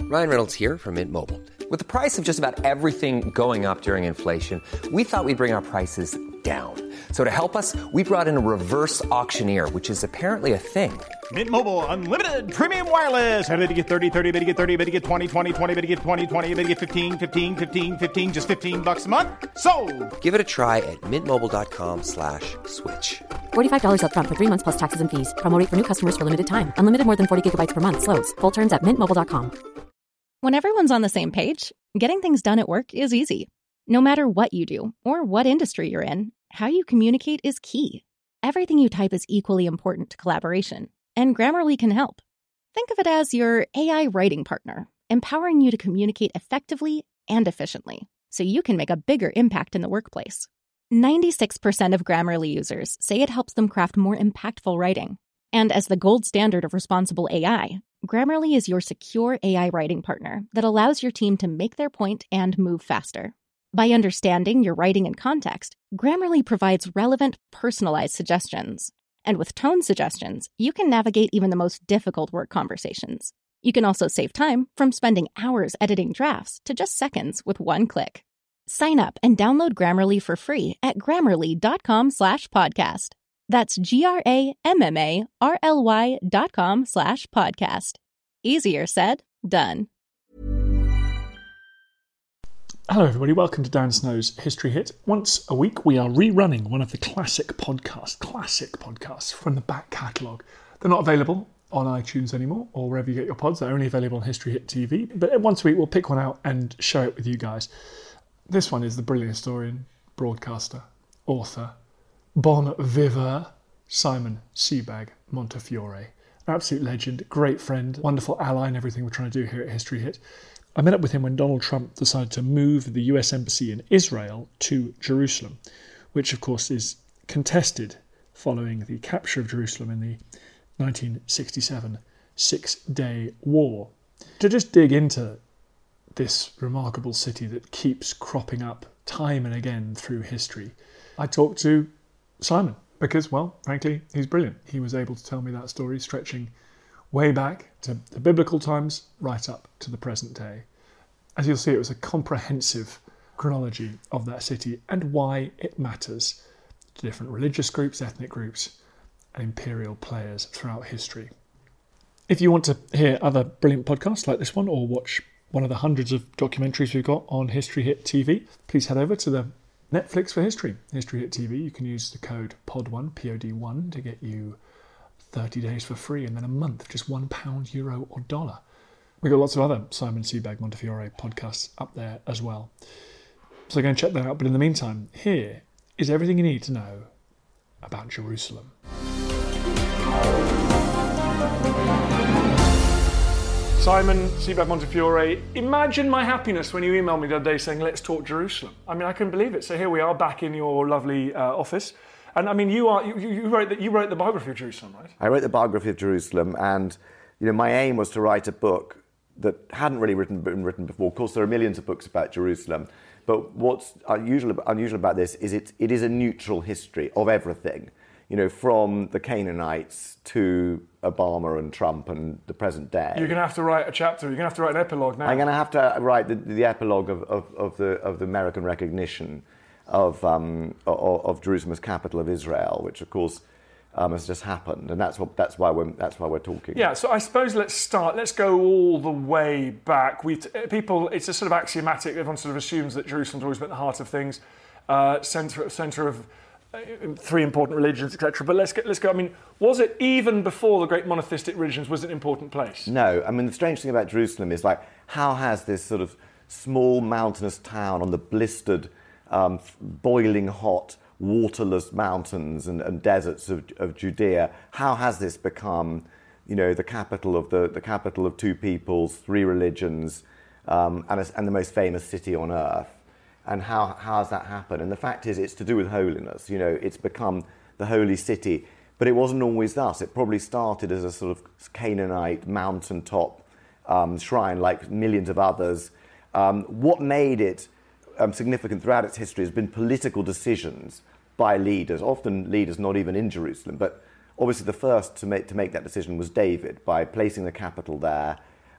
Ryan Reynolds here from Mint Mobile. With the price of just about everything going up during inflation, we thought we'd bring our prices down. So to help us, we brought in a reverse auctioneer, which is apparently a thing. Mint Mobile Unlimited Premium Wireless. How to get 30, 30, bit to get 30, bit to get 20, 20, 20, bit to get 20, 20, bit to get 15, 15, 15, 15, just $15 a month? Sold! Give it a try at mintmobile.com/switch. $45 up front for 3 months plus taxes and fees. Promo rate for new customers for limited time. Unlimited more than 40 gigabytes per month. Slows full terms at mintmobile.com. When everyone's on the same page, getting things done at work is easy. No matter what you do or what industry you're in, how you communicate is key. Everything you type is equally important to collaboration, and Grammarly can help. Think of it as your AI writing partner, empowering you to communicate effectively and efficiently, so you can make a bigger impact in the workplace. 96% of Grammarly users say it helps them craft more impactful writing. And as the gold standard of responsible AI, Grammarly is your secure AI writing partner that allows your team to make their point and move faster. By understanding your writing and context, Grammarly provides relevant, personalized suggestions. And with tone suggestions, you can navigate even the most difficult work conversations. You can also save time from spending hours editing drafts to just seconds with one click. Sign up and download Grammarly for free at grammarly.com/podcast. That's GRAMARLY.com/podcast. Easier said, done. Hello everybody, welcome to Dan Snow's History Hit. Once a week we are rerunning one of the classic podcasts from the back catalogue. They're not available on iTunes anymore, or wherever you get your pods. They're only available on History Hit TV. But once a week we'll pick one out and share it with you guys. This one is the brilliant historian, broadcaster, author, bon viveur, Simon Sebag Montefiore. An absolute legend, great friend, wonderful ally in everything we're trying to do here at History Hit. I met up with him when Donald Trump decided to move the US Embassy in Israel to Jerusalem, which of course is contested following the capture of Jerusalem in the 1967 Six-Day War. To just dig into this remarkable city that keeps cropping up time and again through history, I talked to Simon because, well, frankly, he's brilliant. He was able to tell me that story stretching way back to the biblical times, right up to the present day. As you'll see, it was a comprehensive chronology of that city and why it matters to different religious groups, ethnic groups, and imperial players throughout history. If you want to hear other brilliant podcasts like this one, or watch one of the hundreds of documentaries we've got on History Hit TV, please head over to the Netflix for History, History Hit TV. You can use the code POD1, POD1, to get you 30 days for free, and then a month, just £1, euro or dollar. We've got lots of other Simon Sebag Montefiore podcasts up there as well. So go and check that out. But in the meantime, here is everything you need to know about Jerusalem. Simon Sebag Montefiore, imagine my happiness when you emailed me the other day saying, let's talk Jerusalem. I mean, I couldn't believe it. So here we are back in your lovely office. And I mean, you wrote the biography of Jerusalem, right? I wrote the biography of Jerusalem, and my aim was to write a book that hadn't really been written before. Of course, there are millions of books about Jerusalem, but what's unusual about this is it is a neutral history of everything. From the Canaanites to Obama and Trump and the present day. You're going to have to write a chapter. You're going to have to write an epilogue now. I'm going to have to write the epilogue of the American recognition of Jerusalem as capital of Israel, which of course has just happened, and that's why we're talking. Yeah, so I suppose let's go all the way back. It's a sort of axiomatic. Everyone sort of assumes that Jerusalem's always been at the heart of things, centre of three important religions, etc. But let's go. I mean, was it even before the great monotheistic religions? Was it an important place? No. I mean, the strange thing about Jerusalem is how has this sort of small mountainous town on the blistered, boiling hot, waterless mountains and deserts of Judea, how has this become, the capital of two peoples, three religions, and the most famous city on earth? And how has that happened? And the fact is, it's to do with holiness. It's become the holy city, but it wasn't always thus. It probably started as a sort of Canaanite mountaintop shrine, like millions of others. What made it significant throughout its history has been political decisions by leaders, often leaders not even in Jerusalem, but obviously the first to make that decision was David, by placing the capital there,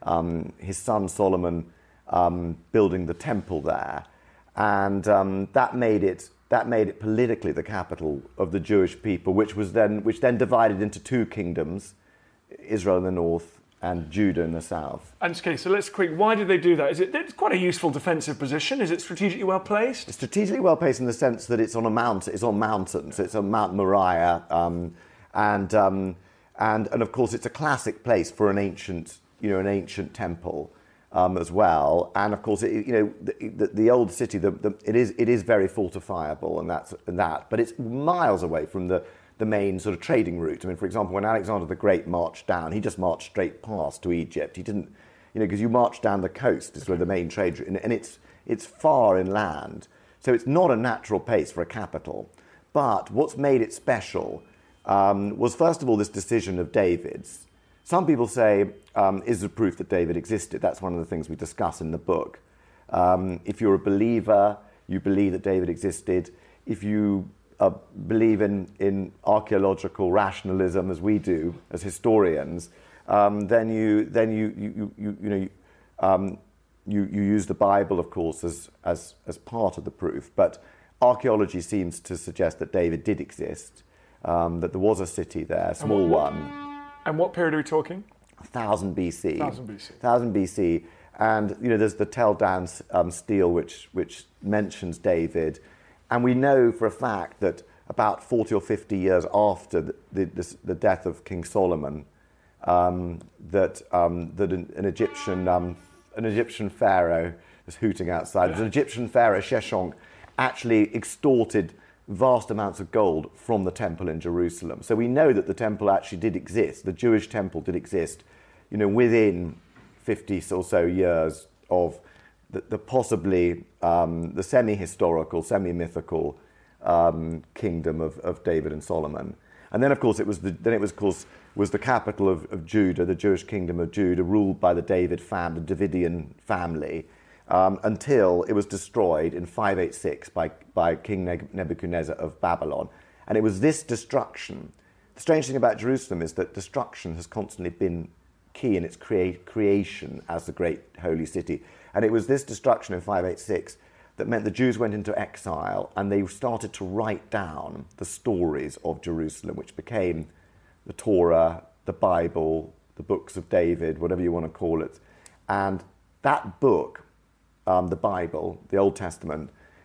his son Solomon building the temple there, and that made it politically the capital of the Jewish people, which then divided into two kingdoms, Israel in the north and Judah in the south. And okay, so let's quick. Why did they do that? It's quite a useful defensive position? Is it strategically well placed? It's strategically well placed in the sense that it's on a mountain. It's on mountains. It's on Mount Moriah, and of course it's a classic place for an ancient temple as well. And of course, the old city, it is very fortifiable, and that. But it's miles away from the main sort of trading route. I mean, for example, when Alexander the Great marched down, he just marched straight past to Egypt. He didn't, because you march down the coast is where the main trade route, and it's far inland, so it's not a natural place for a capital. But what's made it special was first of all this decision of David's. Some people say is the proof that David existed. That's one of the things we discuss in the book. If you're a believer, you believe that David existed. If you believe in archaeological rationalism, as we do as historians, then you use the Bible, of course, as part of the proof. But archaeology seems to suggest that David did exist, that there was a city there, a small one. And what period are we talking? 1000 BC. 1000 BC. 1000 BC. And there's the Tel Dan stele which mentions David. And we know for a fact that about 40 or 50 years after the death of King Solomon, that an Egyptian pharaoh was hooting outside. An Egyptian pharaoh, Sheshonq, actually extorted vast amounts of gold from the temple in Jerusalem. So we know that the temple actually did exist. The Jewish temple did exist, within 50 or so years of the possibly the semi-historical, semi-mythical kingdom of David and Solomon. And then, of course, it was the capital of Judah, the Jewish kingdom of Judah, ruled by the Davidian family, until it was destroyed in 586 by King Nebuchadnezzar of Babylon. And it was this destruction. The strange thing about Jerusalem is that destruction has constantly been key in its creation as the great holy city. And it was this destruction in 586 that meant the Jews went into exile, and they started to write down the stories of Jerusalem, which became the Torah, the Bible, the books of David, whatever you want to call it. And that book, the Bible, the Old Testament,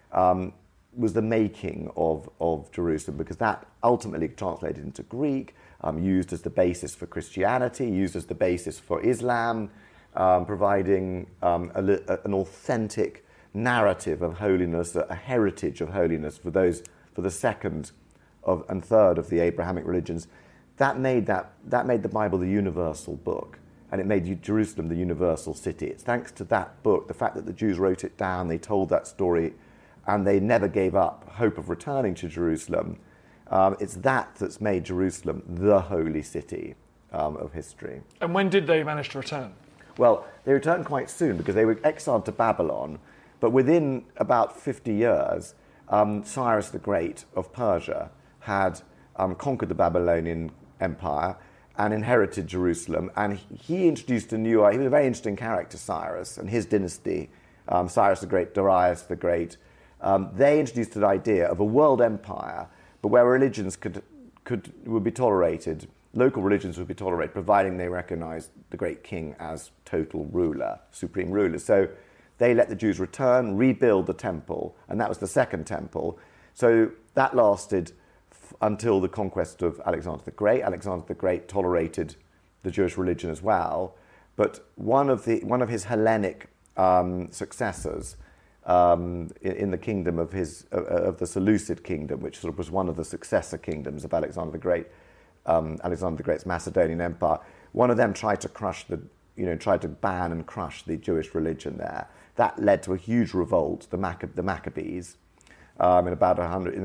was the making of Jerusalem, because that ultimately translated into Greek, used as the basis for Christianity, used as the basis for Islam, providing an authentic narrative of holiness, a heritage of holiness for the second and third of the Abrahamic religions. That made the Bible the universal book, and it made Jerusalem the universal city. It's thanks to that book, the fact that the Jews wrote it down, they told that story, and they never gave up hope of returning to Jerusalem. It's that's made Jerusalem the holy city of history. And when did they manage to return? Well, they returned quite soon, because they were exiled to Babylon, but within about 50 years, Cyrus the Great of Persia had conquered the Babylonian Empire and inherited Jerusalem, and he introduced he was a very interesting character, Cyrus, and his dynasty, Cyrus the Great, Darius the Great. They introduced an idea of a world empire, but where religions would be tolerated, local religions would be tolerated, providing they recognized the great king as total ruler, supreme ruler. So they let the Jews return, rebuild the temple, and that was the second temple. So that lasted until the conquest of Alexander the Great. Alexander the Great tolerated the Jewish religion as well, but one of his Hellenic successors in the kingdom of the Seleucid kingdom, which sort of was one of the successor kingdoms of Alexander the Great, Alexander the Great's Macedonian Empire. One of them tried to ban and crush the Jewish religion there. That led to a huge revolt, the Maccabees, in about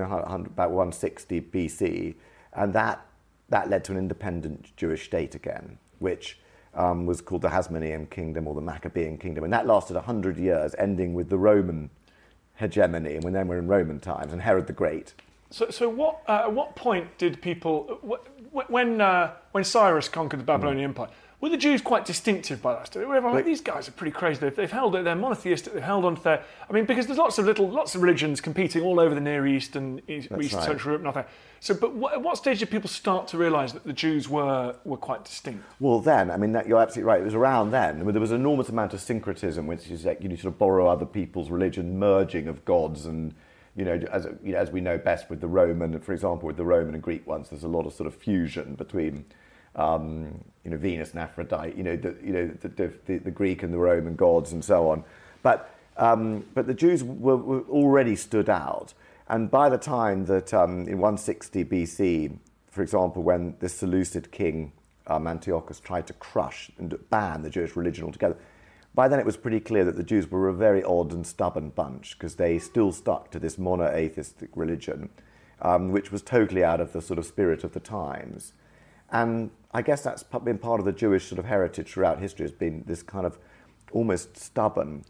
160 BC, and that led to an independent Jewish state again, which was called the Hasmonean Kingdom or the Maccabean Kingdom, and that lasted 100 years, ending with the Roman hegemony, and then we're in Roman times, and Herod the Great. So at what point did people, when Cyrus conquered the Babylonian Empire, Were the Jews quite distinctive by that stage? Everyone like, these guys are pretty crazy. They've held it. They're monotheistic. They've held on to their. I mean, because there's lots of religions competing all over the Near East and East Central Europe, nothing. So, but at what stage did people start to realise that the Jews were quite distinct? Well, then, I mean, you're absolutely right. It was around then. I mean, there was an enormous amount of syncretism, which is like you sort of borrow other people's religion, merging of gods, and as we know best with the Roman, for example, with the Roman and Greek ones, there's a lot of sort of fusion between. Venus and Aphrodite, the Greek and the Roman gods and so on. But the Jews were already stood out. And by the time that in 160 BC, for example, when the Seleucid king Antiochus tried to crush and ban the Jewish religion altogether, by then it was pretty clear that the Jews were a very odd and stubborn bunch because they still stuck to this monotheistic religion, which was totally out of the sort of spirit of the times. And I guess that's been part of the Jewish sort of heritage throughout history, has been this kind of almost stubborn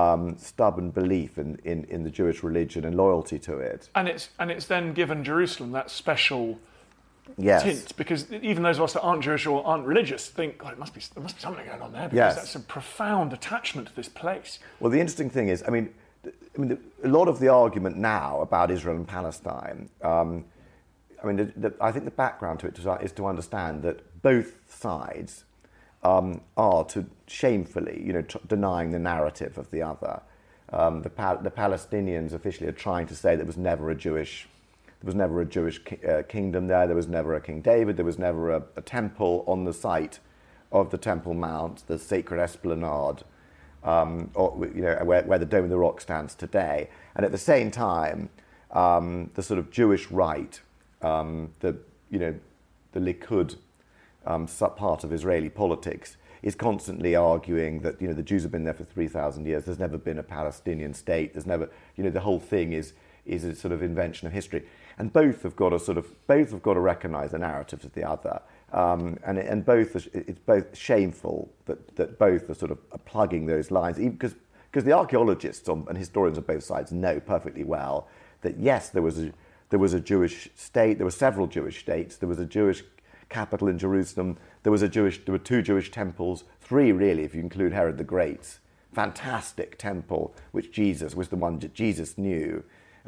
belief in the Jewish religion and loyalty to it. And it's then given Jerusalem that special tint, because even those of us that aren't Jewish or aren't religious think, God, there must be something going on there, because that's a profound attachment to this place. Well, the interesting thing is, I mean, a lot of the argument now about Israel and Palestine. I think the background to it is to understand that both sides are shamefully, denying the narrative of the other. The Palestinians officially are trying to say there was never a Jewish kingdom there. There was never a King David. There was never a temple on the site of the Temple Mount, the sacred esplanade, where the Dome of the Rock stands today. And at the same time, the sort of Jewish right. The Likud part of Israeli politics is constantly arguing that the Jews have been there for 3,000 years. There's never been a Palestinian state. There's never the whole thing is a sort of invention of history. And both have got to recognise the narratives of the other. And it's both shameful that both are sort of plugging those lines, because the archaeologists and historians on both sides know perfectly well that yes, there was a Jewish state. There were several Jewish states. There was a Jewish capital in Jerusalem. There were 2 Jewish temples, 3 really, if you include Herod the Great's fantastic temple, which was the one that Jesus knew.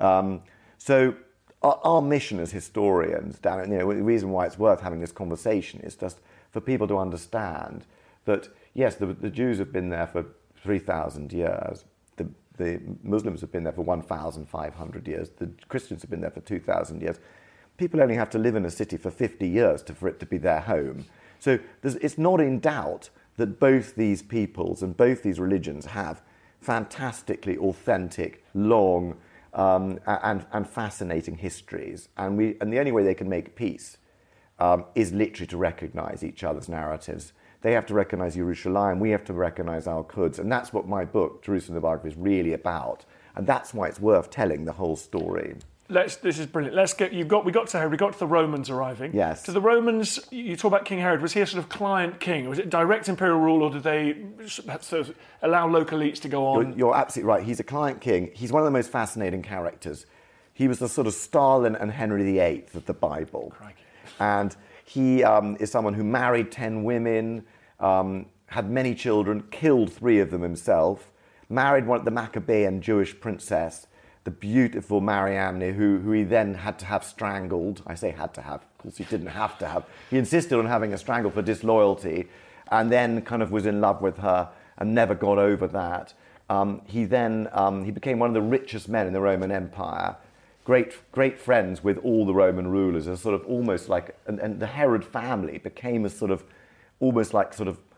So our mission as historians, Dan, the reason why it's worth having this conversation is just for people to understand that yes, the Jews have been there for 3,000 years. The Muslims have been there for 1,500 years. The Christians have been there for 2,000 years. People only have to live in a city for 50 years for it to be their home. So it's not in doubt that both these peoples and both these religions have fantastically authentic, long, and fascinating histories. And the only way they can make peace is literally to recognise each other's narratives. They have to recognise Yerushalayim, we have to recognise Al-Quds, and that's what my book, Jerusalem the Biography, is really about. And that's why it's worth telling the whole story. This is brilliant. We got to Herod, we got to the Romans arriving. Yes. To the Romans, you talk about King Herod, was he a sort of client king? Was it direct imperial rule, or did they sort of allow local elites to go on? You're absolutely right. He's a client king. He's one of the most fascinating characters. He was the sort of Stalin and Henry VIII of the Bible. Crikey. And he is someone who married 10 women, had many children, killed 3 of them himself, married the Maccabean Jewish princess, the beautiful Mariamne, who he then had to have strangled. I say had to have, of course he didn't have to have. He insisted on having her strangled for disloyalty, and then kind of was in love with her and never got over that. He became one of the richest men in the Roman Empire, great friends with all the Roman rulers, as sort of almost like, and the Herod family became a sort of, almost like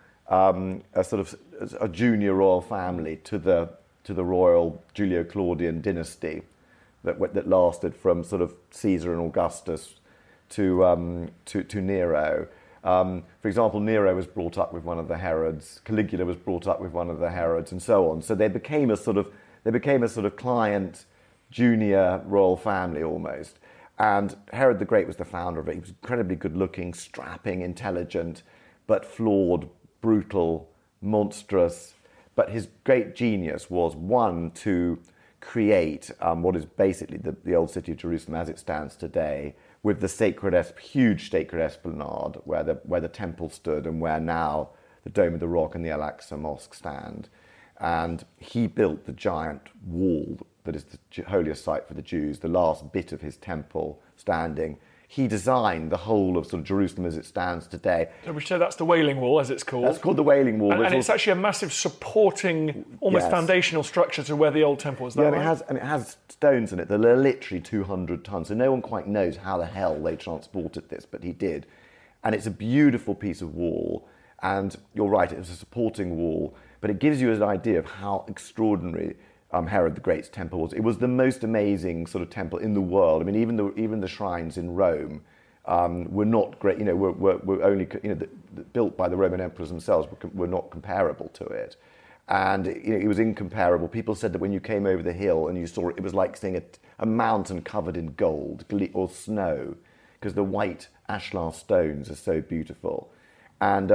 a junior royal family to the royal Julio-Claudian dynasty that lasted from sort of Caesar and Augustus to Nero. For example, Nero was brought up with one of the Herods. Caligula was brought up with one of the Herods, and so on. So they became a sort of client junior royal family almost. And Herod the Great was the founder of it. He was incredibly good-looking, strapping, intelligent, but flawed, brutal, monstrous. But his great genius was, one, to create what is basically the old city of Jerusalem as it stands today, with the huge sacred esplanade where the temple stood and where now the Dome of the Rock and the Al-Aqsa Mosque stand. And he built the giant wall that is the holiest site for the Jews, the last bit of his temple standing. He designed the whole of sort of Jerusalem as it stands today. So we say that's the Wailing Wall, as it's called. That's called the Wailing Wall. And it's actually a massive supporting, almost foundational structure to where the old temple was. Yeah, and it has stones in it that are literally 200 tons. So no one quite knows how the hell they transported this, but he did. And it's a beautiful piece of wall. And you're right, it was a supporting wall, but it gives you an idea of how extraordinary Herod the Great's temple was. It was the most amazing sort of temple in the world. I mean, even the shrines in Rome were not great. Were only built by the Roman emperors themselves. Were not comparable to it, and it was incomparable. People said that when you came over the hill and you saw it, it was like seeing a mountain covered in gold or snow, because the white ashlar stones are so beautiful, and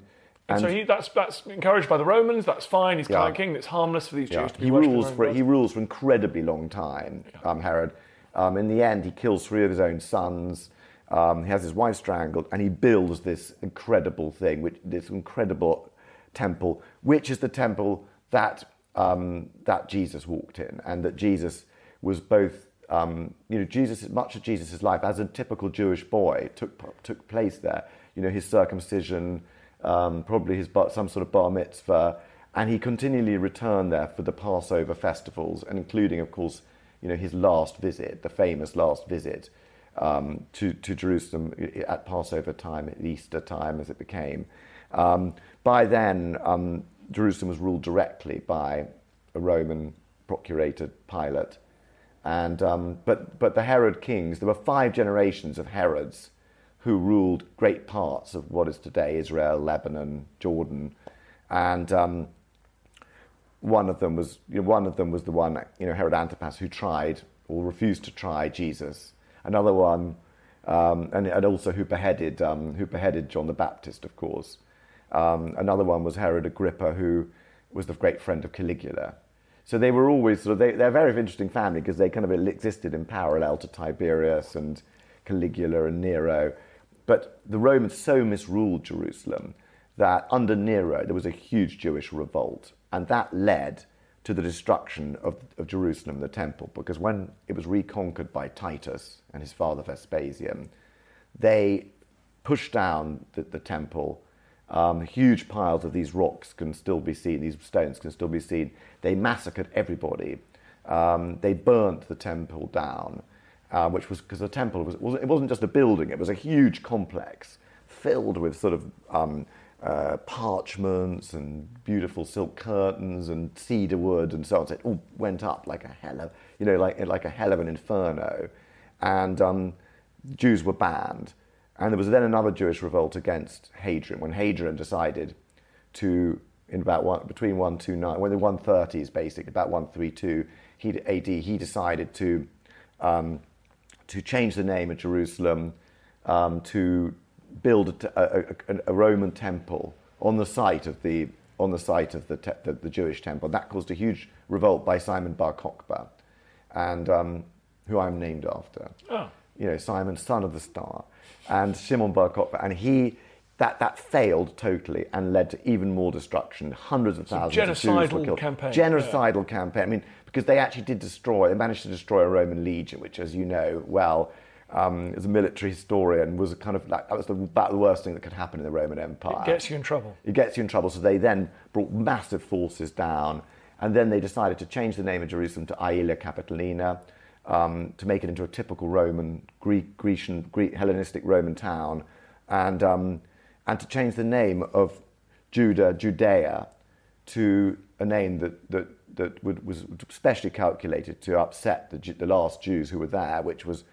so that's encouraged by the Romans. That's fine. He's kind of king. It's harmless for these Jews to be he rules for an incredibly long time. Herod. In the end, he kills 3 of his own sons. He has his wife strangled, and he builds this incredible thing, this incredible temple, which is the temple that Jesus walked in, and that Jesus was both. Much of Jesus' life as a typical Jewish boy took place there. His circumcision. Probably some sort of bar mitzvah, and he continually returned there for the Passover festivals, and including, of course, his last visit, the famous last visit to Jerusalem at Passover time, at Easter time, as it became. By then, Jerusalem was ruled directly by a Roman procurator, Pilate, and but the Herod kings. There were 5 generations of Herods who ruled great parts of what is today Israel, Lebanon, Jordan, and one of them was the one, Herod Antipas, who tried or refused to try Jesus. Another one, and also who beheaded John the Baptist, of course. Another one was Herod Agrippa, who was the great friend of Caligula. So they were always they're a very interesting family, because they kind of existed in parallel to Tiberius and Caligula and Nero. But the Romans so misruled Jerusalem that under Nero there was a huge Jewish revolt, and that led to the destruction of Jerusalem, the temple, because when it was reconquered by Titus and his father Vespasian, they pushed down the temple. Huge piles of these rocks can still be seen, these stones can still be seen. They massacred everybody. They burnt the temple down. Which was because the temple it wasn't just a building, it was a huge complex filled with sort of parchments and beautiful silk curtains and cedar wood and so on. So it all went up like a hell of, like a hell of an inferno. And Jews were banned. And there was then another Jewish revolt against Hadrian, when Hadrian decided to, between 129, when the 130s basically, about 132 AD, he decided to change the name of Jerusalem, to build a Roman temple on the site of the Jewish temple. That caused a huge revolt by Simon Bar Kokhba, and who I'm named after. Oh. Simon, son of the star, and Shimon Bar Kokhba, and that failed totally and led to even more destruction. Hundreds of thousands of Jews were killed. Genocidal campaign. I mean, because they actually they managed to destroy a Roman legion, which, as you know well, as a military historian, was that was about the worst thing that could happen in the Roman Empire. It gets you in trouble. It gets you in trouble. So they then brought massive forces down, and then they decided to change the name of Jerusalem to Aelia Capitolina, to make it into a typical Greek Hellenistic Roman town, and to change the name of Judea, to a name that was specially calculated to upset the last Jews who were there, which was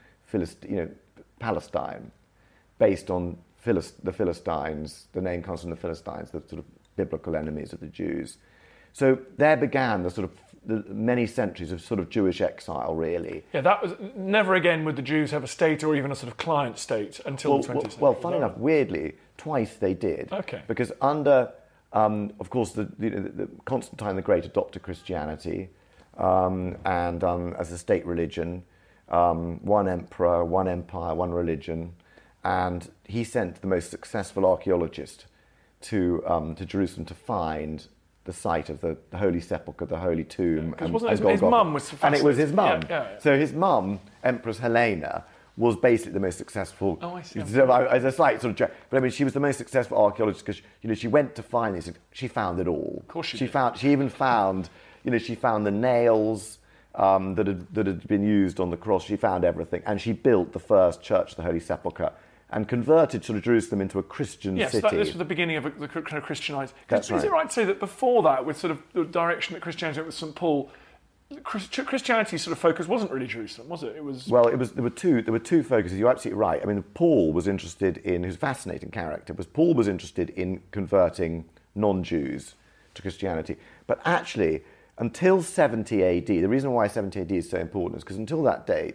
Palestine, based on the Philistines. The name comes from the Philistines, the sort of biblical enemies of the Jews. So there began the many centuries of sort of Jewish exile, really. Yeah, that was never again would the Jews have a state or even a sort of client state until the 20th century. Well, funny enough, weirdly, twice they did. Okay. Because under, of course, the Constantine the Great adopted Christianity, and as a state religion, one emperor, one empire, one religion, and he sent the most successful archaeologist to Jerusalem to find the site of the Holy Sepulchre, the Holy Tomb. Because wasn't his mum was and it was his mum. Yeah. So his mum, Empress Helena, was basically the most successful. Oh, I see. As a slight sort of joke, but I mean, she was the most successful archaeologist because she went to find this. She found it all. Of course she did. She even found she found the nails that had been used on the cross. She found everything, and she built the first church of the Holy Sepulchre and converted sort of Jerusalem into a Christian city. Yes, this was the beginning of the kind of Christianized. That's right. Is it right to say that before that, with sort of the direction that Christianity went with St. Paul, Christianity's sort of focus wasn't really Jerusalem, was it? Well, there were two focuses. You're absolutely right. I mean, Paul was interested in, who's a fascinating character, Paul was interested in converting non-Jews to Christianity. But actually, until 70 AD, the reason why 70 AD is so important is because until that date,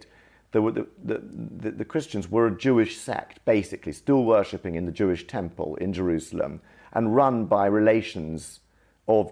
the Christians were a Jewish sect, basically, still worshipping in the Jewish temple in Jerusalem and run by relations of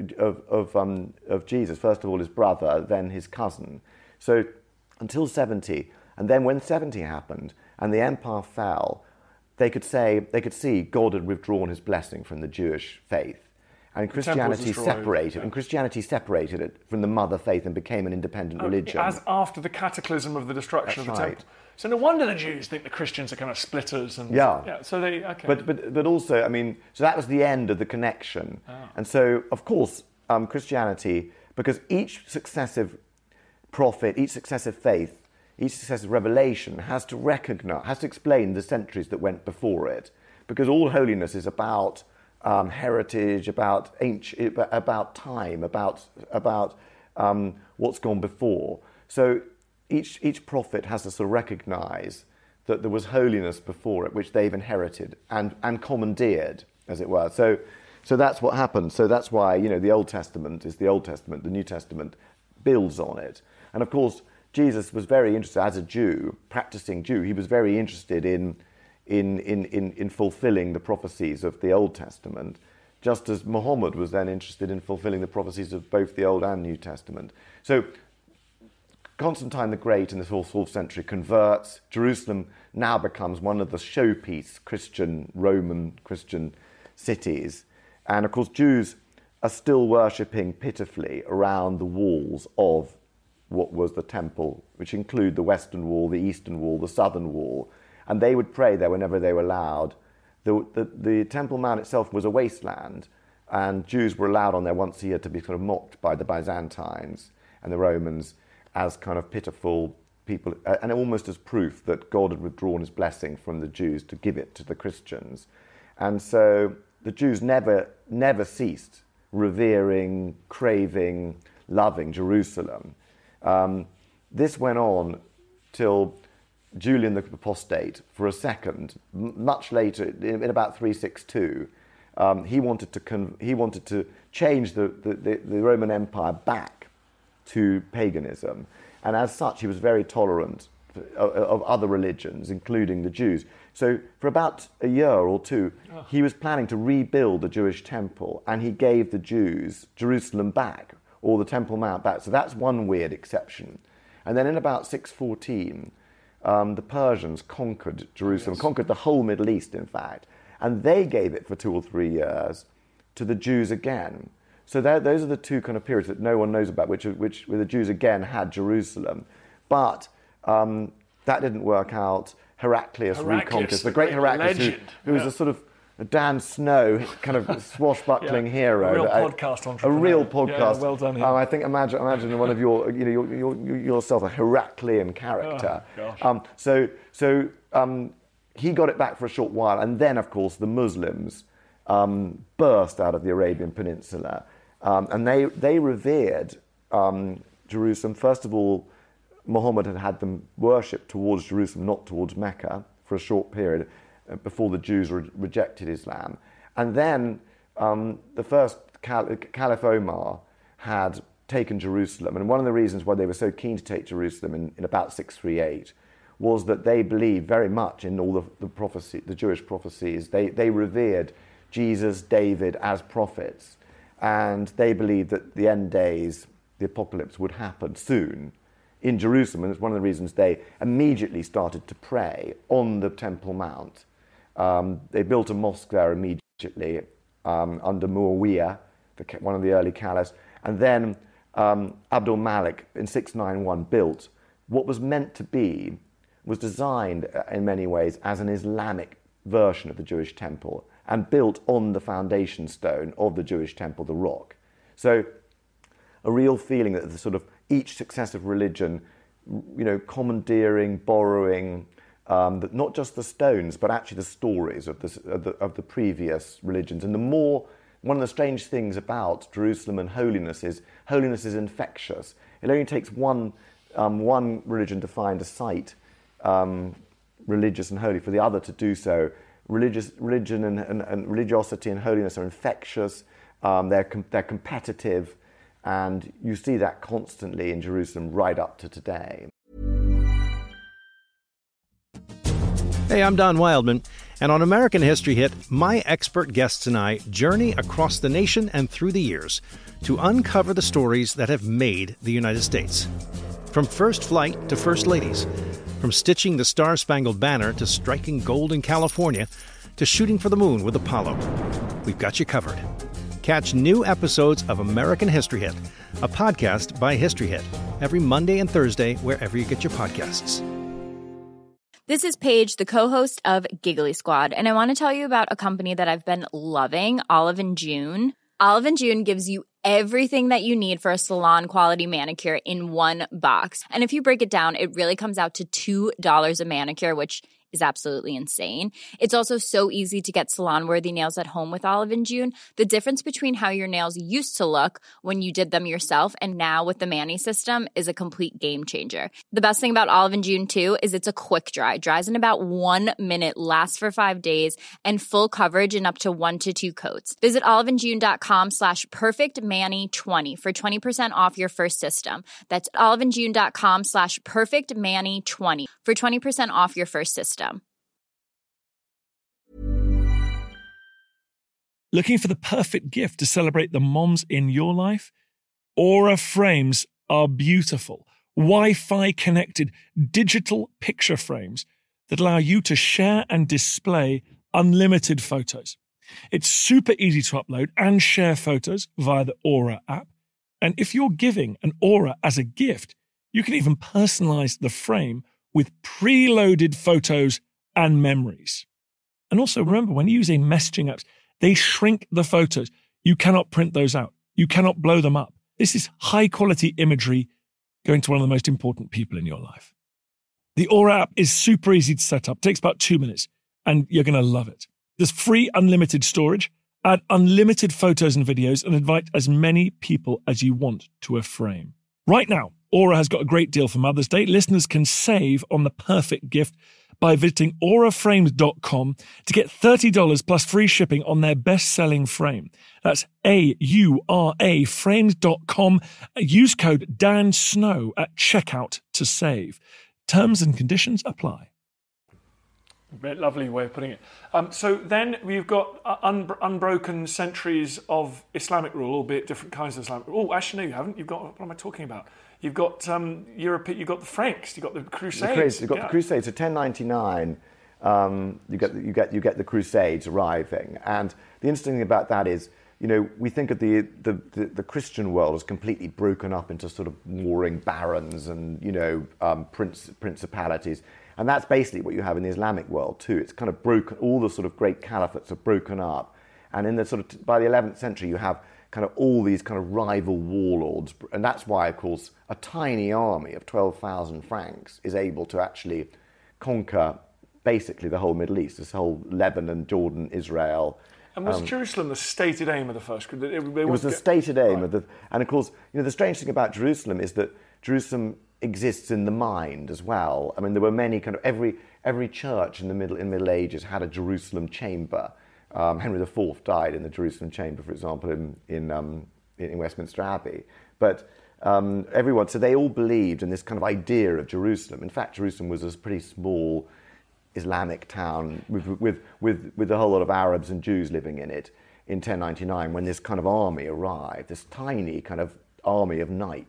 Jesus. First of all, his brother, then his cousin. So until 70, and then when 70 happened and the empire fell, they could see God had withdrawn his blessing from the Jewish faith. And Christianity separated it from the mother faith and became an independent religion. As after the cataclysm of the destruction of the temple. So no wonder the Jews think the Christians are kind of splitters. And so they okay. But also, I mean, so that was the end of the connection. Oh. And so, of course, Christianity, because each successive prophet, each successive faith, each successive revelation has to explain the centuries that went before it, because all holiness is about heritage, about time, about what's gone before. So each prophet has to sort of recognise that there was holiness before it, which they've inherited and commandeered, as it were. So that's what happened. So that's why the Old Testament is the Old Testament. The New Testament builds on it. And of course, Jesus was very interested as a Jew, practicing Jew. He was very interested in fulfilling the prophecies of the Old Testament, just as Muhammad was then interested in fulfilling the prophecies of both the Old and New Testament. So Constantine the Great in the 4th century converts. Jerusalem now becomes one of the showpiece Roman Christian cities. And of course, Jews are still worshipping pitifully around the walls of what was the temple, which include the Western Wall, the Eastern Wall, the Southern Wall. And they would pray there whenever they were allowed. The Temple Mount itself was a wasteland, and Jews were allowed on there once a year to be sort of mocked by the Byzantines and the Romans as kind of pitiful people, and almost as proof that God had withdrawn his blessing from the Jews to give it to the Christians. And so the Jews never ceased revering, craving, loving Jerusalem. This went on till Julian the Apostate, for a second, much later, in about 362, he wanted to change the Roman Empire back to paganism, and as such, he was very tolerant of other religions, including the Jews. So, for about a year or two, he was planning to rebuild the Jewish temple, and he gave the Jews Jerusalem back, or the Temple Mount back. So that's one weird exception. And then in about 614. The Persians conquered Jerusalem, conquered the whole Middle East, in fact, and they gave it for 2 or 3 years to the Jews again. So those are the two kind of periods that no one knows about, where the Jews again had Jerusalem. But that didn't work out. Heraclius reconquered, the great Heraclius, who was a sort of a Dan Snow kind of swashbuckling hero. A real podcast entrepreneur. A real podcast. Yeah, well done. I think imagine one of your yourself a Heraclean character. Oh, gosh. He got it back for a short while, and then of course the Muslims burst out of the Arabian Peninsula, and they revered Jerusalem. First of all, Muhammad had them worship towards Jerusalem, not towards Mecca, for a short period, before the Jews rejected Islam. And then the first Caliph Omar had taken Jerusalem. And one of the reasons why they were so keen to take Jerusalem in about 638 was that they believed very much in all the prophecy, the Jewish prophecies. They revered Jesus, David as prophets. And they believed that the end days, the apocalypse, would happen soon in Jerusalem, and it's one of the reasons they immediately started to pray on the Temple Mount. They built a mosque there immediately under Muawiyah, one of the early caliphs, and then Abdul Malik in 691 built what was designed in many ways as an Islamic version of the Jewish temple, and built on the foundation stone of the Jewish temple, the rock. So a real feeling that the sort of each successive religion, commandeering, borrowing, not just the stones, but actually the stories of the previous religions. And one of the strange things about Jerusalem and holiness is infectious. It only takes one religion to find a site religious and holy for the other to do so. Religion and religiosity and holiness are infectious. They're competitive, and you see that constantly in Jerusalem right up to today. Hey, I'm Don Wildman, and on American History Hit, my expert guests and I journey across the nation and through the years to uncover the stories that have made the United States. From first flight to first ladies, from stitching the Star-Spangled Banner to striking gold in California, to shooting for the moon with Apollo. We've got you covered. Catch new episodes of American History Hit, a podcast by History Hit, every Monday and Thursday wherever you get your podcasts. This is Paige, the co-host of Giggly Squad, and I want to tell you about a company that I've been loving, Olive & June. Olive & June gives you everything that you need for a salon-quality manicure in one box. And if you break it down, it really comes out to $2 a manicure, which is absolutely insane. It's also so easy to get salon-worthy nails at home with Olive & June. The difference between how your nails used to look when you did them yourself and now with the Mani system is a complete game changer. The best thing about Olive & June, too, is it's a quick dry. Dries in about 1 minute, lasts for 5 days, and full coverage in up to 1 to 2 coats. Visit oliveandjune.com/perfectmani20 for 20% off your first system. That's oliveandjune.com/perfectmani20 for 20% off your first system. Looking for the perfect gift to celebrate the moms in your life? Aura frames are beautiful, Wi-Fi connected digital picture frames that allow you to share and display unlimited photos. It's super easy to upload and share photos via the Aura app. And if you're giving an Aura as a gift, you can even personalize the frame with preloaded photos and memories. And also remember, when using messaging apps, they shrink the photos. You cannot print those out. You cannot blow them up. This is high quality imagery going to one of the most important people in your life. The Aura app is super easy to set up. It takes about 2 minutes and you're going to love it. There's free unlimited storage, add unlimited photos and videos, and invite as many people as you want to a frame. Right now, Aura has got a great deal for Mother's Day. Listeners can save on the perfect gift by visiting auraframes.com to get $30 plus free shipping on their best-selling frame. That's AURA frames.com. Use code DANSNOW at checkout to save. Terms and conditions apply. Lovely way of putting it. So then we've got unbroken centuries of Islamic rule, albeit different kinds of Islamic rule. Oh, actually, no, you haven't. You've got, what am I talking about? You've got Europe. You've got the Franks. You've got the Crusades. You've got the Crusades. So 1099, you get the Crusades arriving, and the interesting thing about that is, we think of the Christian world as completely broken up into sort of warring barons and principalities. And that's basically what you have in the Islamic world too. It's kind of broken. All the sort of great caliphates are broken up, and in the sort of by the 11th century, you have kind of all these kind of rival warlords, and that's why, of course, a tiny army of 12,000 Franks is able to actually conquer basically the whole Middle East, this whole Lebanon, Jordan, Israel. And was Jerusalem the stated aim of the first? It was the stated aim of the, and of course, the strange thing about Jerusalem is that Jerusalem exists in the mind as well. I mean, there were many kind of every church in the Middle Ages had a Jerusalem chamber. Henry IV died in the Jerusalem chamber, for example, in Westminster Abbey. But everyone, so they all believed in this kind of idea of Jerusalem. In fact, Jerusalem was a pretty small Islamic town with a whole lot of Arabs and Jews living in it in 1099 when this kind of army arrived, this tiny kind of army of knights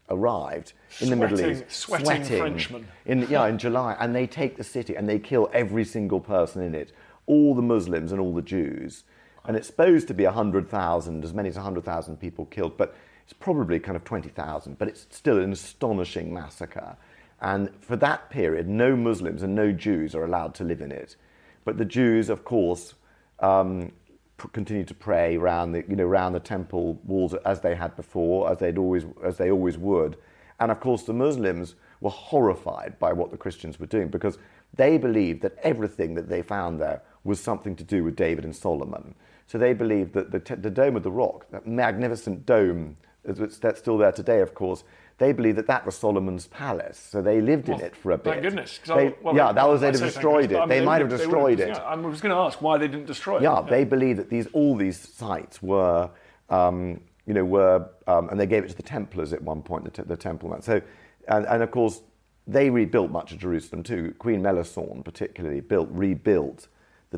arrived in the Middle East, sweating Frenchmen. in July, and they take the city and they kill every single person in it, all the Muslims and all the Jews. And it's supposed to be 100,000, as many as 100,000 people killed, but it's probably kind of 20,000, but it's still an astonishing massacre. And for that period, no Muslims and no Jews are allowed to live in it. But the Jews, of course, continued to pray around the temple walls as they had before, as they always would. And of course, the Muslims were horrified by what the Christians were doing, because they believed that everything that they found there was something to do with David and Solomon. So they believed that the Dome of the Rock, that magnificent dome that's still there today, of course, they believed that was Solomon's palace. So they lived in it for a bit. Thank goodness. They'd have destroyed it. They might have destroyed it. I was going to ask why they didn't destroy it. Yeah, they believed that all these sites were, and they gave it to the Templars at one point, the Temple Mount. So, and of course, they rebuilt much of Jerusalem too. Queen Melisande particularly rebuilt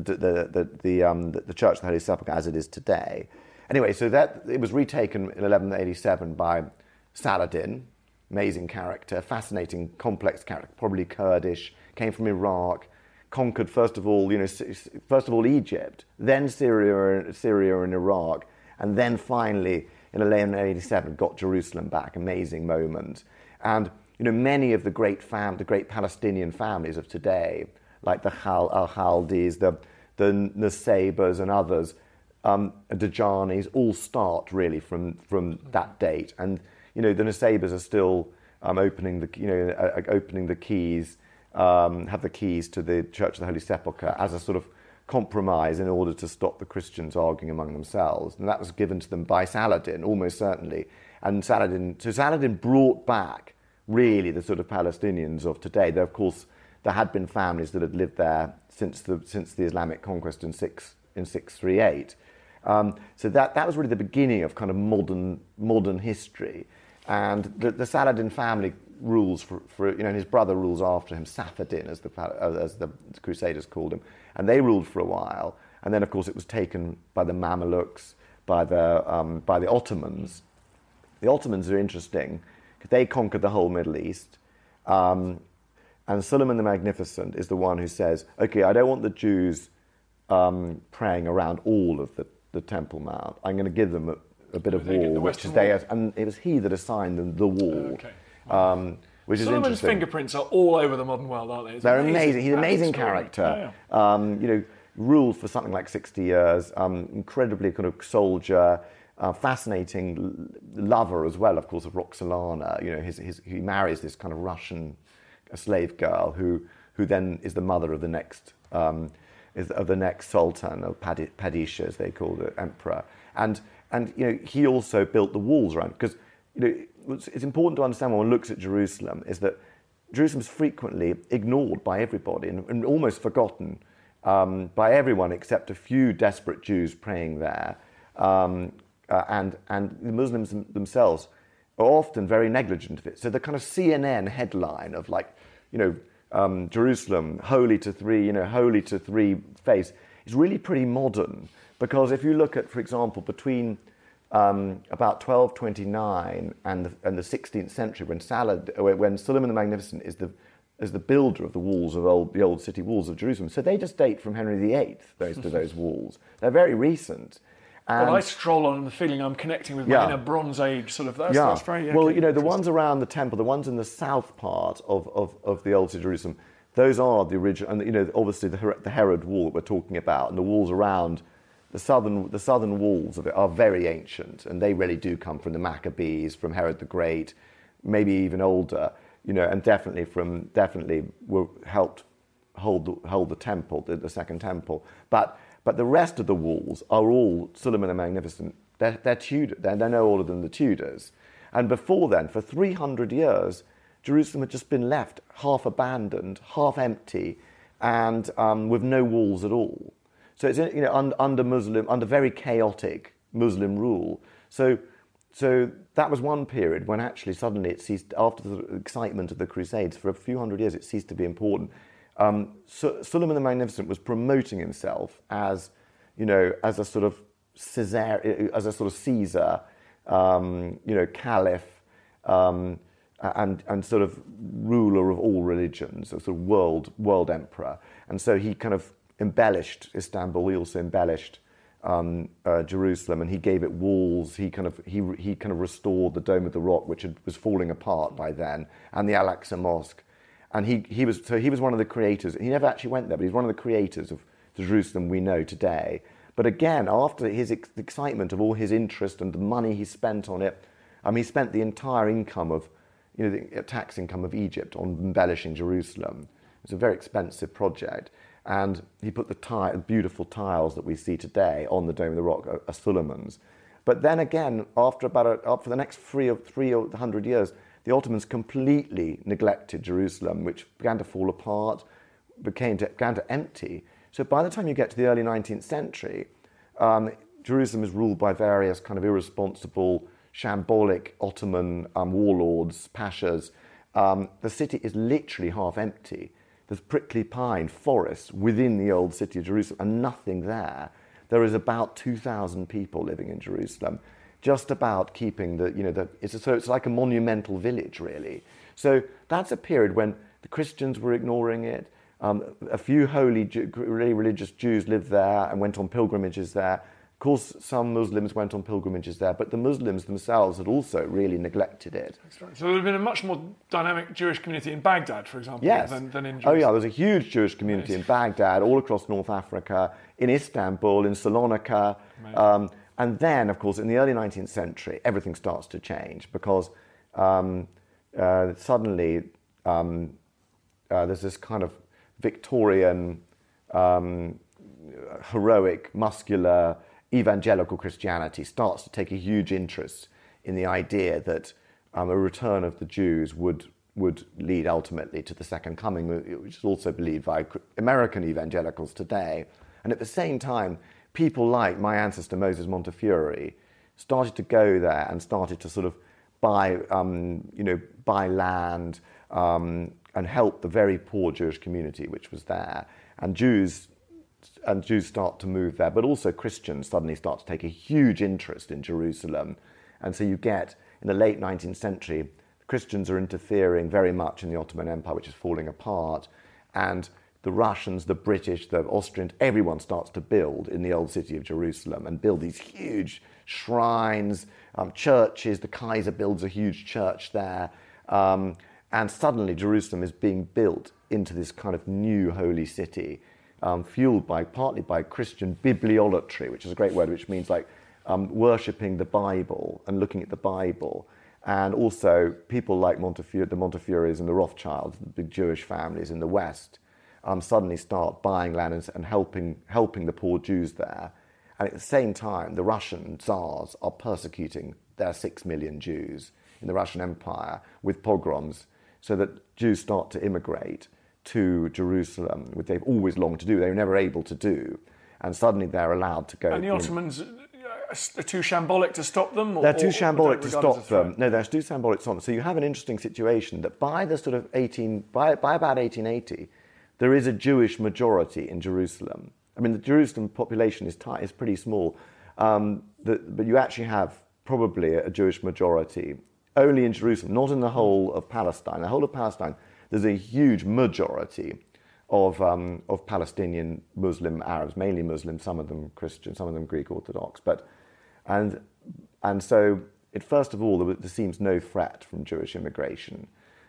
the Church of the Holy Sepulchre as it is today. Anyway, so that it was retaken in 1187 by Saladin, amazing character, fascinating, complex character, probably Kurdish, came from Iraq, conquered first of all Egypt, then Syria and Iraq, and then finally in 1187 got Jerusalem back. Amazing moment. And many of the great Palestinian families of today, like the Al-Haldis, the Nusayrbas and others, Dajanis, all start really from that date. And the Nusayrbas are still opening the keys, have the keys to the Church of the Holy Sepulchre as a sort of compromise in order to stop the Christians arguing among themselves. And that was given to them by Saladin, almost certainly. And Saladin brought back really the sort of Palestinians of today. Though, of course, there had been families that had lived there since the Islamic conquest in 638. So that was really the beginning of kind of modern history. And the Saladin family rules and his brother rules after him, Safaddin, as the Crusaders called him, and they ruled for a while. And then, of course, it was taken by the Mamelukes, by the Ottomans. The Ottomans are interesting because they conquered the whole Middle East. And Suleiman the Magnificent is the one who says, "Okay, I don't want the Jews praying around all of the Temple Mount. I'm going to give them a bit of wall, which is theirs." And it was he that assigned them the wall, which is Solomon's interesting. fingerprints are all over the modern world, aren't they? They're amazing. He's an amazing character. Yeah. Ruled for something like 60 years. Incredibly kind of soldier. Fascinating lover as well, of course, of Roxolana. He marries this kind of Russian slave girl who then is the mother of the next sultan, or Padishah, as they called it, emperor. And he also built the walls around, because it's important to understand when one looks at Jerusalem is that Jerusalem is frequently ignored by everybody and almost forgotten by everyone except a few desperate Jews praying there. And the Muslims themselves are often very negligent of it. So the kind of CNN headline of Jerusalem, holy to three faiths, is really pretty modern. Because if you look at, for example, between about 1229 and the 16th century, when Suleiman the Magnificent is the builder of the walls of the old city walls of Jerusalem, so they just date from Henry VIII. Those walls, they're very recent. Well, I stroll on the feeling I'm connecting with my inner Bronze Age sort of. That's very. Well, the ones around the temple, the ones in the south part of the old city of Jerusalem, those are the original. And obviously the Herod wall that we're talking about, and the walls around the southern walls of it are very ancient, and they really do come from the Maccabees, from Herod the Great, maybe even older. And definitely were helped hold the temple, the second temple, But the rest of the walls are all Suleiman the Magnificent. They're Tudor. They're no older than the Tudors. And before then, for 300 years, Jerusalem had just been left half abandoned, half empty, and with no walls at all. So it's under very chaotic Muslim rule. So that was one period when actually suddenly it ceased, after the excitement of the Crusades, for a few hundred years it ceased to be important. Suleiman the Magnificent was promoting himself as a sort of Caesar, caliph, and sort of ruler of all religions, a sort of world emperor. And so he kind of embellished Istanbul. He also embellished Jerusalem, and he gave it walls. He kind of restored the Dome of the Rock, which was falling apart by then, and the Al-Aqsa Mosque. And he was one of the creators. He never actually went there, but he's one of the creators of the Jerusalem we know today. But again, after his excitement of all his interest and the money he spent on it, he spent the entire income of, the tax income of Egypt on embellishing Jerusalem. It was a very expensive project. And he put the beautiful tiles that we see today on the Dome of the Rock, Suleiman's. But then again, after the next 300 years, the Ottomans completely neglected Jerusalem, which began to fall apart, began to empty. So by the time you get to the early 19th century, Jerusalem is ruled by various kind of irresponsible, shambolic Ottoman warlords, pashas. The city is literally half empty. There's prickly pine forests within the old city of Jerusalem and nothing there. There is about 2,000 people living in Jerusalem, just about keeping it's like a monumental village, really. So that's a period when the Christians were ignoring it. A few really religious Jews lived there and went on pilgrimages there. Of course, some Muslims went on pilgrimages there, but the Muslims themselves had also really neglected it. That's right. So there would have been a much more dynamic Jewish community in Baghdad, for example, yes. than in Jerusalem. Oh yeah, there's a huge Jewish community in Baghdad, all across North Africa, in Istanbul, in Salonika. And then, of course, in the early 19th century, everything starts to change because suddenly there's this kind of Victorian, heroic, muscular, evangelical Christianity starts to take a huge interest in the idea that a return of the Jews would lead ultimately to the Second Coming, which is also believed by American evangelicals today. And at the same time, people like my ancestor Moses Montefiore started to go there and started to sort of buy land and help the very poor Jewish community which was there. And Jews start to move there, but also Christians suddenly start to take a huge interest in Jerusalem. And so you get, in the late 19th century, Christians are interfering very much in the Ottoman Empire, which is falling apart. And the Russians, the British, the Austrians, everyone starts to build in the old city of Jerusalem and build these huge shrines, churches. The Kaiser builds a huge church there. And suddenly Jerusalem is being built into this kind of new holy city, fueled partly by Christian bibliolatry, which is a great word, which means like worshipping the Bible and looking at the Bible. And also people like the Montefiores and the Rothschilds, the big Jewish families in the West, suddenly start buying land and helping the poor Jews there. And at the same time, the Russian Tsars are persecuting their 6 million Jews in the Russian Empire with pogroms, so that Jews start to immigrate to Jerusalem, which they've always longed to do, they were never able to do. And suddenly they're allowed to go. And the Ottomans are too shambolic to stop them? They're too shambolic to stop them. No, they're too shambolic to stop them. So you have an interesting situation that by the sort of by about 1880, there is a Jewish majority in Jerusalem. I mean, the Jerusalem population is pretty small, but you actually have probably a Jewish majority only in Jerusalem, not in the whole of Palestine. The whole of Palestine, there's a huge majority of Palestinian Muslim Arabs, mainly Muslim, some of them Christian, some of them Greek Orthodox. And so, first of all, there seems no threat from Jewish immigration.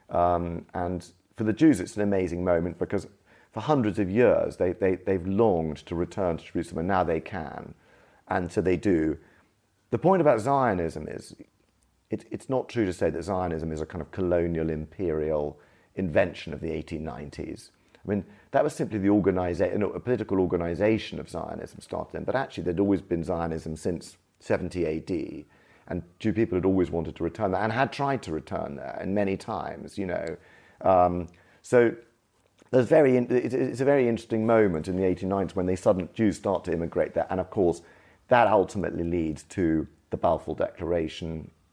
And for the Jews, it's an amazing moment because for hundreds of years, they've longed to return to Jerusalem, and now they can. And so they do. The point about Zionism is, it's not true to say that Zionism is a kind of colonial, imperial invention of the 1890s. I mean, that was simply a political organization of Zionism started then, but actually there'd always been Zionism since 70 AD, and Jew people had always wanted to return there and had tried to return there and many times, So it's a very interesting moment in the 1890s when Jews start to immigrate there, and of course that ultimately leads to the Balfour Declaration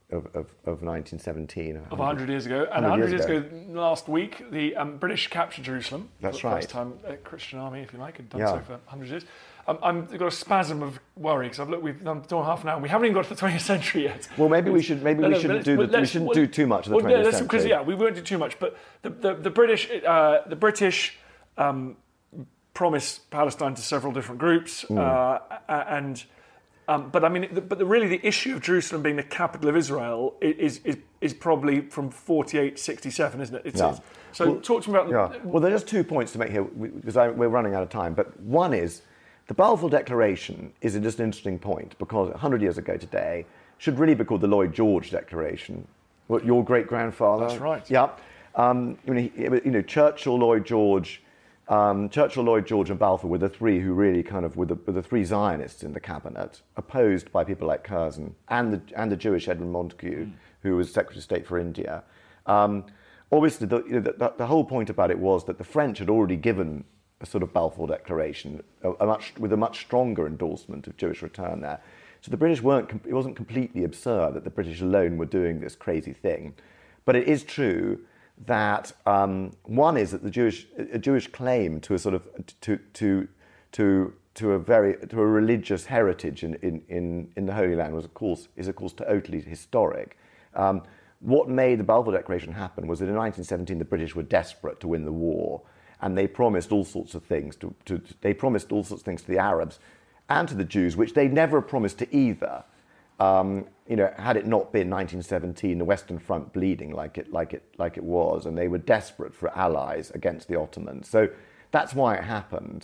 of 1917. Of 100 years ago. And 100 years ago, last week, the British captured Jerusalem. That's for the right. first time, a Christian army, if you like, had done so for 100 years. I've got a spasm of worry because we've done half an hour and we haven't even got to the 20th century yet. Well, we shouldn't do too much of the 20th century. Because we won't do too much. But the British promised Palestine to several different groups, but really the issue of Jerusalem being the capital of Israel is probably from 48-67, isn't it? So talk to me about... Yeah. Well, there are just 2 points to make here, because we're running out of time. But one is, the Balfour Declaration is just an interesting point, because 100 years ago today should really be called the Lloyd George Declaration. Your great-grandfather... That's right. Yeah. Churchill, Lloyd George... Lloyd George, and Balfour were the three who really were the three Zionists in the cabinet, opposed by people like Curzon and the Jewish Edmund Montagu, who was Secretary of State for India. Obviously, the whole point about it was that the French had already given a sort of Balfour Declaration with a much stronger endorsement of Jewish return there. So the British it wasn't completely absurd that the British alone were doing this crazy thing. But it is true that one is that a Jewish claim to a sort of to a religious heritage in the Holy Land is of course totally historic. What made the Balfour Declaration happen was that in 1917 the British were desperate to win the war, and they promised all sorts of things to the Arabs and to the Jews, which they never promised to either. Had it not been 1917, the Western Front bleeding like it was, and they were desperate for allies against the Ottomans. So that's why it happened.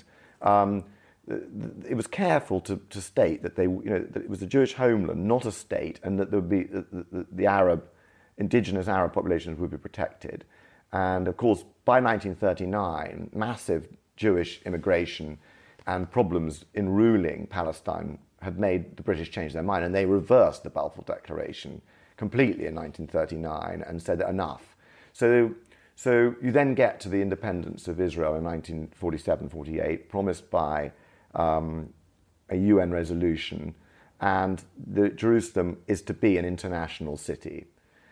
It was careful to state that that it was a Jewish homeland, not a state, and that there would be the indigenous Arab populations would be protected. And of course, by 1939, massive Jewish immigration and problems in ruling Palestine had made the British change their mind, and they reversed the Balfour Declaration completely in 1939 and said enough. So you then get to the independence of Israel in 1947-48, promised by a UN resolution, and Jerusalem is to be an international city.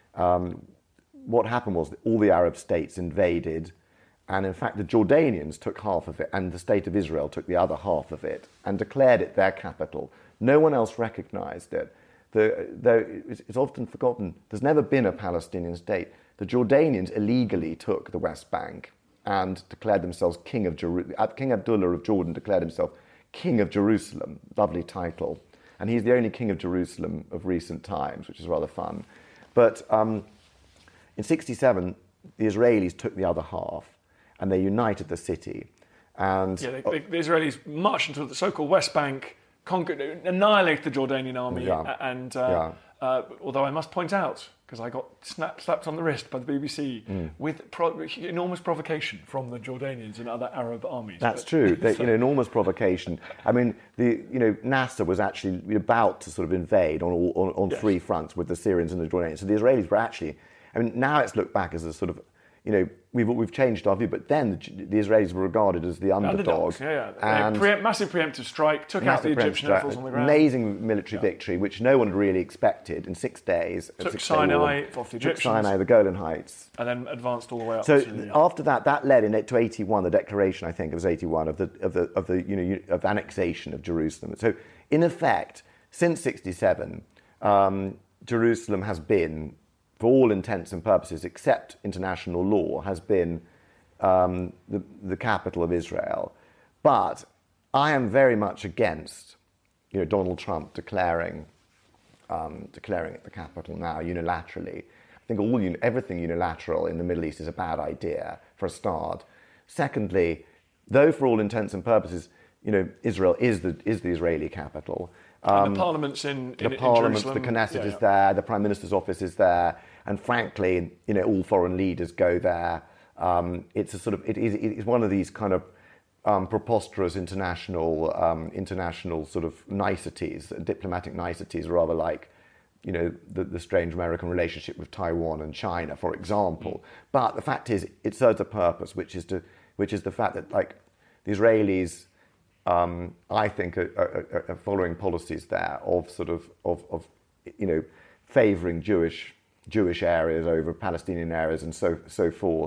What happened was that all the Arab states invaded, and in fact the Jordanians took half of it, and the State of Israel took the other half of it, and declared it their capital. No one else recognized it. It's often forgotten, there's never been a Palestinian state. The Jordanians illegally took the West Bank and declared themselves King of Jerusalem. King Abdullah of Jordan declared himself King of Jerusalem, lovely title. And he's the only King of Jerusalem of recent times, which is rather fun. But in 1967, the Israelis took the other half, and they united the city. And the Israelis marched into the so-called West Bank, annihilated the Jordanian army, although I must point out, because I got slapped on the wrist by the BBC with enormous provocation from the Jordanians and other Arab armies. That's true. Enormous provocation. I mean, Nasser was actually about to sort of invade on three fronts with the Syrians and the Jordanians. So the Israelis were actually. I mean, now it's looked back as a sort of. We've changed our view, but then the Israelis were regarded as the underdogs. And massive preemptive strike, took out the Egyptian air force on the ground. Amazing military victory, which no one really expected in 6 days. Took Sinai off the Egyptians. Took Sinai, the Golan Heights. And then advanced all the way up so to after that led to 81, the declaration, I think it was 81, of annexation of Jerusalem. So in effect, since 67, Jerusalem has been, for all intents and purposes, except international law, has been the capital of Israel. But I am very much against, Donald Trump declaring it the capital now unilaterally. I think everything unilateral in the Middle East is a bad idea, for a start. Secondly, though for all intents and purposes, Israel is the Israeli capital. And the parliament's in Jerusalem. The Knesset is there, the Prime Minister's office is there, and frankly, all foreign leaders go there. It's one of these kind of preposterous international sort of niceties, diplomatic niceties, rather like, the strange American relationship with Taiwan and China, for example. But the fact is, it serves a purpose, which is the fact that, like, the Israelis, I think, are following policies there of favouring Jewish areas over Palestinian areas and so forth,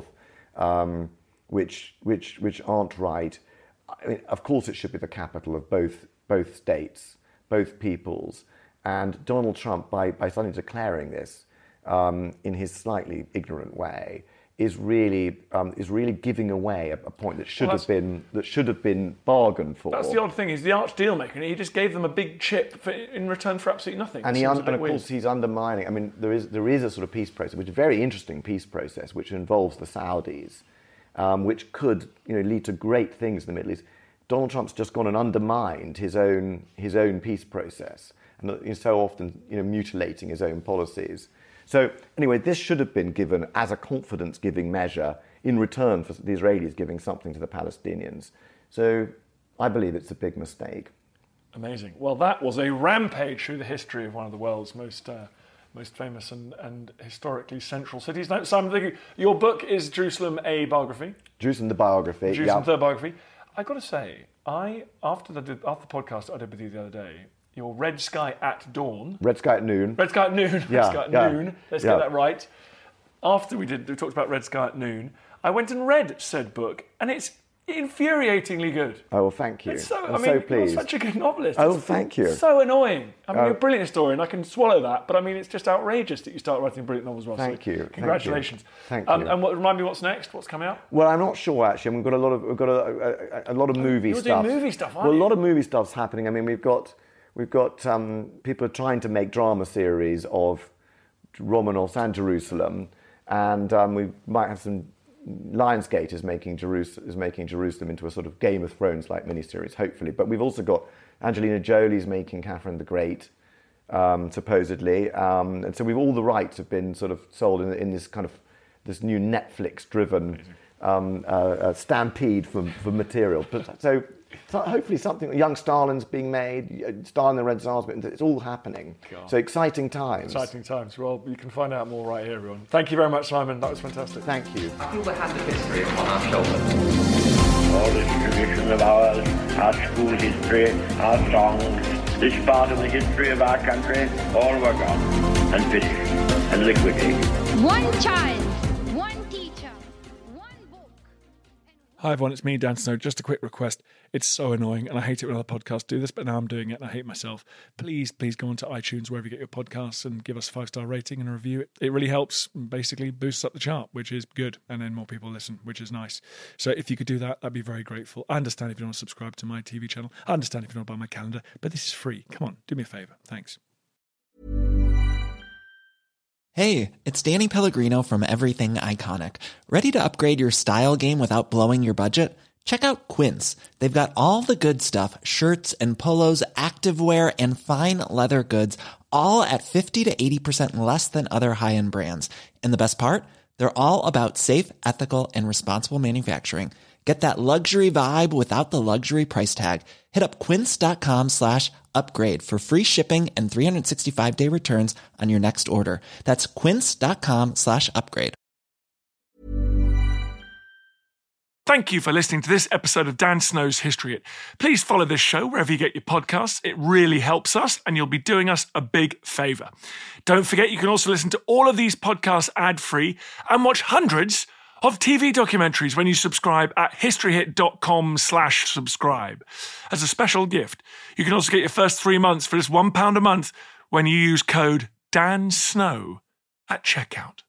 which aren't right. I mean, of course, it should be the capital of both states, both peoples. And Donald Trump, by suddenly declaring this in his slightly ignorant way, is really giving away a point that should have been bargained for. That's the odd thing. He's the arch deal maker, and he just gave them a big chip in return for absolutely nothing. And of course he's undermining. I mean, there is a sort of peace process, which is a very interesting peace process, which involves the Saudis, which could lead to great things in the Middle East. Donald Trump's just gone and undermined his own peace process, and so often mutilating his own policies. So anyway, this should have been given as a confidence-giving measure in return for the Israelis giving something to the Palestinians. So I believe it's a big mistake. Amazing. Well, that was a rampage through the history of one of the world's most famous and historically central cities. Now, Simon, thank you. Your book is Jerusalem, a biography. Jerusalem, the biography. Jerusalem, the biography. I've got to say, after the podcast I did with you the other day, your Red Sky at Dawn. Red Sky at Noon. Red Sky at Noon. Yeah, Red Sky at Noon. Let's get that right. After we talked about Red Sky at Noon, I went and read said book, and it's infuriatingly good. Oh, well, thank you. I'm so pleased. You're such a good novelist. Oh, thank you. It's so annoying. I mean, you're a brilliant historian. I can swallow that, but I mean, it's just outrageous that you start writing brilliant novels. Well, thank you. Congratulations. Thank you. And remind me what's next? What's coming out? Well, I'm not sure actually. We've got a lot of movie stuff. You're doing movie stuff, aren't you? Well, a lot of movie stuff's happening. I mean, we've got people are trying to make drama series of Romanos and Jerusalem, and we might have some. Lionsgate is making Jerusalem into a sort of Game of Thrones like miniseries, hopefully. But we've also got Angelina Jolie's making Catherine the Great, supposedly, and so all the rights have been sort of sold in this kind of this new Netflix-driven stampede for material. But so hopefully something. Young Stalin's being made. Stalin the Red Tsar's. It's all happening. God. So exciting times. Exciting times. Well, you can find out more right here, everyone. Thank you very much, Simon. That was fantastic. Thank you. I feel the hand of history upon our shoulders. All this tradition of ours, our school history, our songs, this part of the history of our country, all were gone and finished and liquidated. One child, one teacher, one book. Hi everyone, it's me, Dan Snow. Just a quick request. It's so annoying, and I hate it when other podcasts do this, but now I'm doing it, and I hate myself. Please go onto iTunes, wherever you get your podcasts, and give us a 5-star rating and a review. It really helps, basically boosts up the chart, which is good, and then more people listen, which is nice. So if you could do that, I'd be very grateful. I understand if you don't want to subscribe to my TV channel. I understand if you don't want to buy my calendar, but this is free. Come on, do me a favour. Thanks. Hey, it's Danny Pellegrino from Everything Iconic. Ready to upgrade your style game without blowing your budget? Check out Quince. They've got all the good stuff, shirts and polos, activewear, and fine leather goods, all at 50 to 80% less than other high-end brands. And the best part? They're all about safe, ethical, and responsible manufacturing. Get that luxury vibe without the luxury price tag. Hit up quince.com/upgrade for free shipping and 365-day returns on your next order. That's quince.com/upgrade. Thank you for listening to this episode of Dan Snow's History Hit. Please follow this show wherever you get your podcasts. It really helps us, and you'll be doing us a big favour. Don't forget, you can also listen to all of these podcasts ad-free and watch hundreds of TV documentaries when you subscribe at historyhit.com/subscribe. As a special gift, you can also get your first 3 months for just £1 a month when you use code DANSNOW at checkout.